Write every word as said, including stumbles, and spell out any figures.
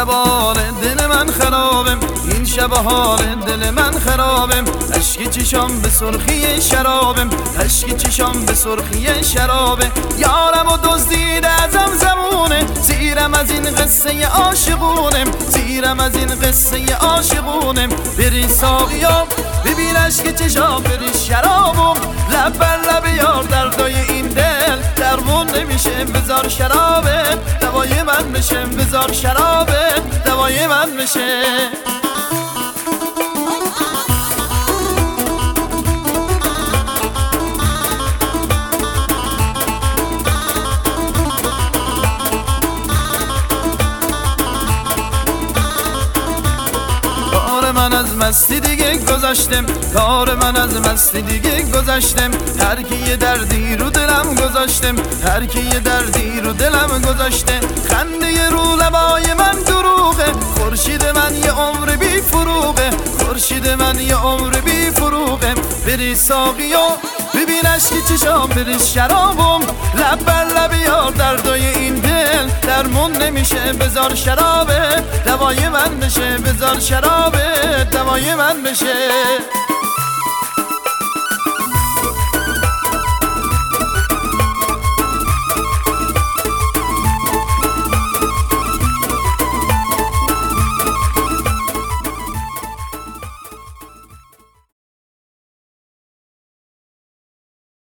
شب حال دل من خرابم، این شب حال دل من خرابم. اشک چشام به سرخی شرابم، اشک چشام به سرخی شرابه. یارم و دزدیده ازم زمونه، زیرم از این قصه عاشقونم، زیرم از این قصه عاشقونم. بری ساقیا ببین اشک چشام، بری شرابم، لب بر لب یار دردای این دل درمون نمیشه. بذار شرابه دوای من بشه، بذار شرابه دوای من بشه. من از مستی دیگه گذاشتم، کار من از مستی دیگه گذاشتم. هر کی یه دردی رو دلم گذاشتم، هر کی یه دردی رو دلم گذاشته. خنده رو لبای من دروغه، خورشید من یه عمر بی فروغه، خورشید من یه عمر بی فروغه. بری ساقیا ببین اشک چشام، بری شرابم، لب بر لب یار دردای این دل درمون نمیشه. بذار شرابه دوای من بشه، بذار شرابه دوای من بشه.